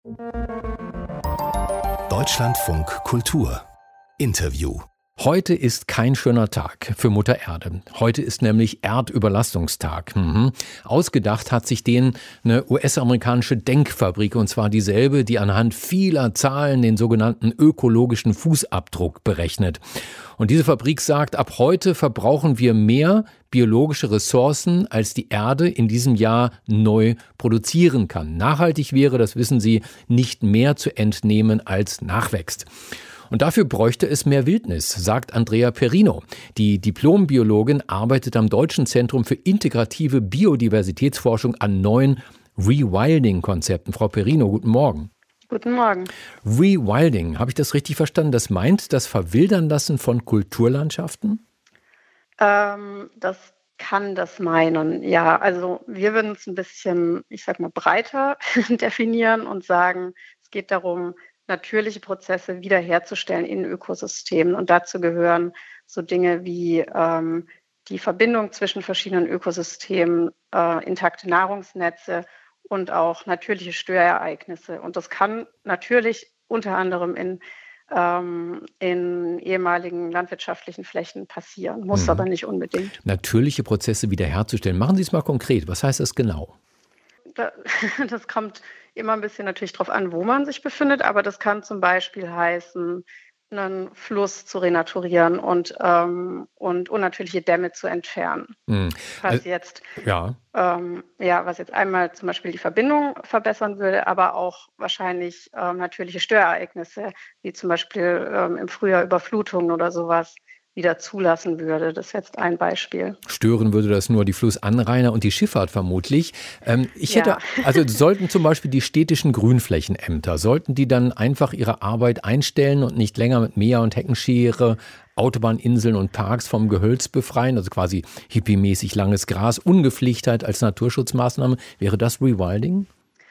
Deutschlandfunk Kultur Interview. Heute ist kein schöner Tag für Mutter Erde. Heute ist nämlich Erdüberlastungstag. Ausgedacht hat sich den eine US-amerikanische Denkfabrik, und zwar dieselbe, die anhand vieler Zahlen den sogenannten ökologischen Fußabdruck berechnet. Und diese Fabrik sagt, ab heute verbrauchen wir mehr biologische Ressourcen, als die Erde in diesem Jahr neu produzieren kann. Nachhaltig wäre, das wissen Sie, nicht mehr zu entnehmen, als nachwächst. Und dafür bräuchte es mehr Wildnis, sagt Andrea Perino. Die Diplombiologin arbeitet am Deutschen Zentrum für integrative Biodiversitätsforschung an neuen Rewilding-Konzepten. Frau Perino, guten Morgen. Guten Morgen. Rewilding, habe ich das richtig verstanden? Das meint das Verwildern lassen von Kulturlandschaften? Das kann das meinen, ja. Also wir würden es ein bisschen, breiter definieren und sagen, es geht darum, natürliche Prozesse wiederherzustellen in Ökosystemen. Und dazu gehören so Dinge wie die Verbindung zwischen verschiedenen Ökosystemen, intakte Nahrungsnetze und auch natürliche Störereignisse. Und das kann natürlich unter anderem in ehemaligen landwirtschaftlichen Flächen passieren, muss aber nicht unbedingt. Natürliche Prozesse wiederherzustellen. Machen Sie es mal konkret. Was heißt das genau? Das kommt immer ein bisschen natürlich drauf an, wo man sich befindet, aber das kann zum Beispiel heißen, einen Fluss zu renaturieren und unnatürliche Dämme zu entfernen. Was jetzt einmal zum Beispiel die Verbindung verbessern würde, aber auch wahrscheinlich natürliche Störereignisse, wie zum Beispiel im Frühjahr Überflutungen oder sowas, wieder zulassen würde. Das ist jetzt ein Beispiel. Stören würde das nur die Flussanrainer und die Schifffahrt vermutlich. Sollten zum Beispiel die städtischen Grünflächenämter, sollten die dann einfach ihre Arbeit einstellen und nicht länger mit Mäher und Heckenschere Autobahninseln und Parks vom Gehölz befreien, also quasi hippiemäßig langes Gras, Ungepflichtheit als Naturschutzmaßnahme? Wäre das Rewilding?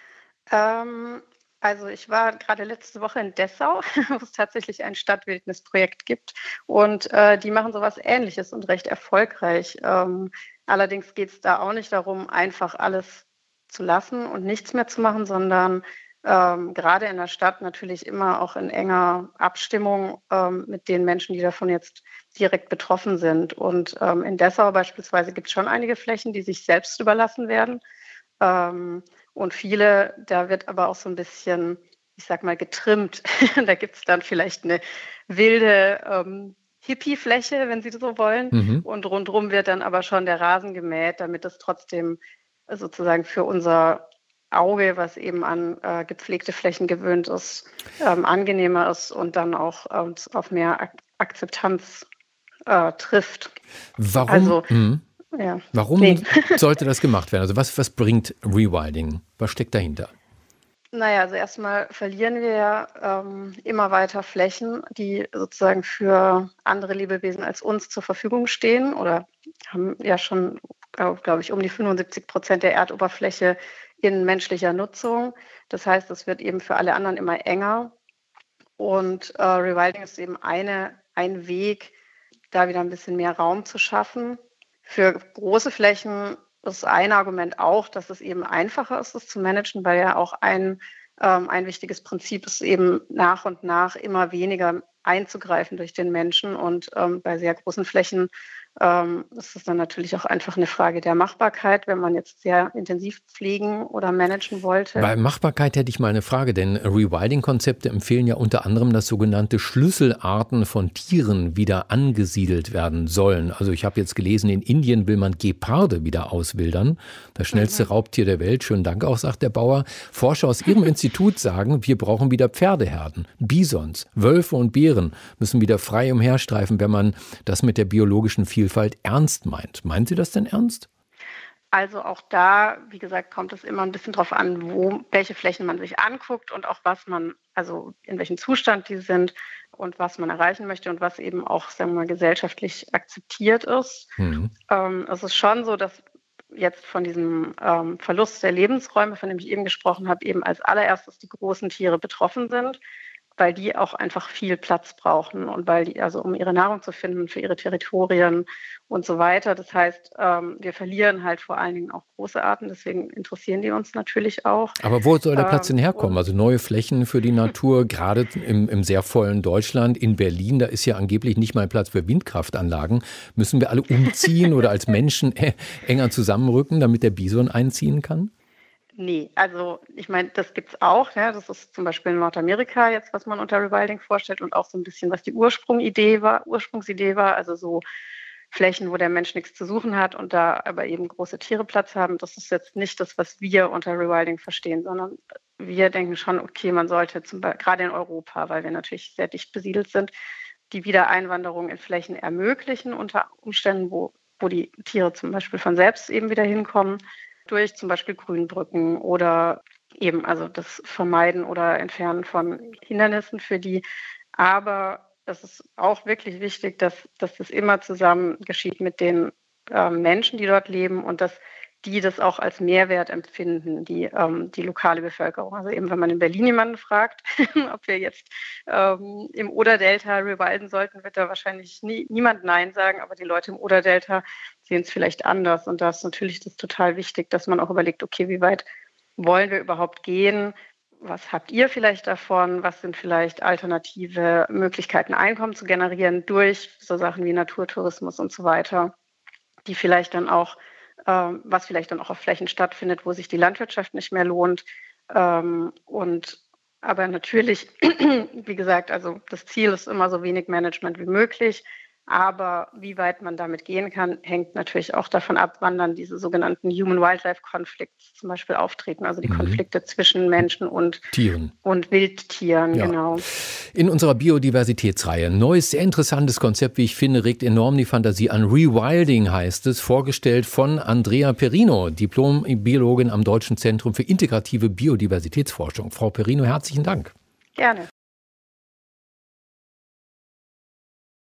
Also ich war gerade letzte Woche in Dessau, wo es tatsächlich ein Stadtwildnisprojekt gibt und die machen sowas Ähnliches und recht erfolgreich. Allerdings geht es da auch nicht darum, einfach alles zu lassen und nichts mehr zu machen, sondern gerade in der Stadt natürlich immer auch in enger Abstimmung mit den Menschen, die davon jetzt direkt betroffen sind. Und in Dessau beispielsweise gibt es schon einige Flächen, die sich selbst überlassen werden. Und viele, da wird aber auch so ein bisschen, getrimmt. Da gibt es dann vielleicht eine wilde Hippie-Fläche, wenn Sie so wollen. Und rundherum wird dann aber schon der Rasen gemäht, damit es trotzdem sozusagen für unser Auge, was eben an gepflegte Flächen gewöhnt ist, angenehmer ist und dann auch auf mehr Akzeptanz trifft. Warum? Warum sollte das gemacht werden? Also was bringt Rewilding? Was steckt dahinter? Naja, also erstmal verlieren wir ja immer weiter Flächen, die sozusagen für andere Lebewesen als uns zur Verfügung stehen oder haben ja schon, glaube ich, um die 75% der Erdoberfläche in menschlicher Nutzung. Das heißt, es wird eben für alle anderen immer enger. Und Rewilding ist eben ein Weg, da wieder ein bisschen mehr Raum zu schaffen. Für große Flächen ist ein Argument auch, dass es eben einfacher ist, das zu managen, weil ja auch ein wichtiges Prinzip ist, eben nach und nach immer weniger einzugreifen durch den Menschen. Und bei sehr großen Flächen ist es dann natürlich auch einfach eine Frage der Machbarkeit, wenn man jetzt sehr intensiv pflegen oder managen wollte. Bei Machbarkeit hätte ich mal eine Frage, denn Rewilding-Konzepte empfehlen ja unter anderem, dass sogenannte Schlüsselarten von Tieren wieder angesiedelt werden sollen. Also ich habe jetzt gelesen, in Indien will man Geparde wieder auswildern. Das schnellste Raubtier der Welt. Schönen Dank auch, sagt der Bauer. Forscher aus ihrem Institut sagen, wir brauchen wieder Pferdeherden, Bisons, Wölfe und Bären müssen wieder frei umherstreifen, wenn man das mit der biologischen Vielfalt ernst meint. Meinen Sie das denn ernst? Also auch da, wie gesagt, kommt es immer ein bisschen drauf an, welche Flächen man sich anguckt und auch also in welchem Zustand die sind und was man erreichen möchte und was eben auch, sagen wir mal, gesellschaftlich akzeptiert ist. Es ist schon so, dass jetzt von diesem Verlust der Lebensräume, von dem ich eben gesprochen habe, eben als allererstes die großen Tiere betroffen sind. weil die auch einfach viel Platz brauchen und weil die, also um ihre Nahrung zu finden für ihre Territorien und so weiter. Das heißt, wir verlieren halt vor allen Dingen auch große Arten, deswegen interessieren die uns natürlich auch. Aber wo soll der Platz denn herkommen? Also neue Flächen für die Natur, gerade im sehr vollen Deutschland. In Berlin, da ist ja angeblich nicht mal Platz für Windkraftanlagen. Müssen wir alle umziehen oder als Menschen enger zusammenrücken, damit der Bison einziehen kann? Nee, also ich meine, das gibt's auch. Ja, das ist zum Beispiel in Nordamerika jetzt, was man unter Rewilding vorstellt und auch so ein bisschen, was die Ursprungsidee war, also so Flächen, wo der Mensch nichts zu suchen hat und da aber eben große Tiere Platz haben. Das ist jetzt nicht das, was wir unter Rewilding verstehen, sondern wir denken schon, okay, man sollte gerade in Europa, weil wir natürlich sehr dicht besiedelt sind, die Wiedereinwanderung in Flächen ermöglichen, unter Umständen, wo die Tiere zum Beispiel von selbst eben wieder hinkommen, durch zum Beispiel Grünbrücken oder eben also das Vermeiden oder Entfernen von Hindernissen für die. Aber es ist auch wirklich wichtig, dass das immer zusammen geschieht mit den Menschen, die dort leben und dass die das auch als Mehrwert empfinden, die lokale Bevölkerung. Also eben, wenn man in Berlin jemanden fragt, ob wir jetzt im Oder-Delta rewilden sollten, wird da wahrscheinlich niemand Nein sagen, aber die Leute im Oder-Delta sehen es vielleicht anders. Und da ist natürlich das total wichtig, dass man auch überlegt, okay, wie weit wollen wir überhaupt gehen? Was habt ihr vielleicht davon? Was sind vielleicht alternative Möglichkeiten, Einkommen zu generieren durch so Sachen wie Naturtourismus und so weiter, die vielleicht dann auch was vielleicht dann auch auf Flächen stattfindet, wo sich die Landwirtschaft nicht mehr lohnt. Aber natürlich, wie gesagt, also das Ziel ist immer so wenig Management wie möglich. Aber wie weit man damit gehen kann, hängt natürlich auch davon ab, wann dann diese sogenannten Human-Wildlife-Conflicts zum Beispiel auftreten, also die Konflikte zwischen Menschen und Tieren und Wildtieren, ja. Genau. In unserer Biodiversitätsreihe. Neues, sehr interessantes Konzept, wie ich finde, regt enorm die Fantasie an. Rewilding heißt es, vorgestellt von Andrea Perino, Diplom-Biologin am Deutschen Zentrum für integrative Biodiversitätsforschung. Frau Perino, herzlichen Dank. Gerne.